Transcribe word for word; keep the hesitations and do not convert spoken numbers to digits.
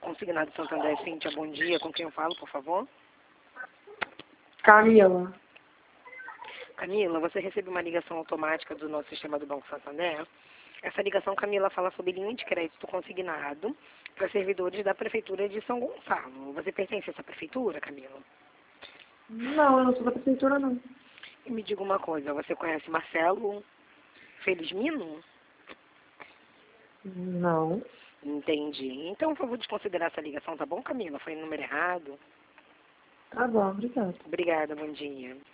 Consignado Santander, Cíntia, bom dia. Com quem eu falo, por favor? Camila. Camila, você recebe uma ligação automática do nosso sistema do Banco Santander. Essa ligação, Camila, fala sobre linha de crédito consignado para servidores da Prefeitura de São Gonçalo. Você pertence a essa prefeitura, Camila? Não, eu não sou da prefeitura, não. E me diga uma coisa, você conhece Marcelo Felizmino? Não. Entendi. Então, por favor, desconsiderar essa ligação, tá bom, Camila? Foi no número errado. Tá bom, obrigada. Obrigada, bom dia.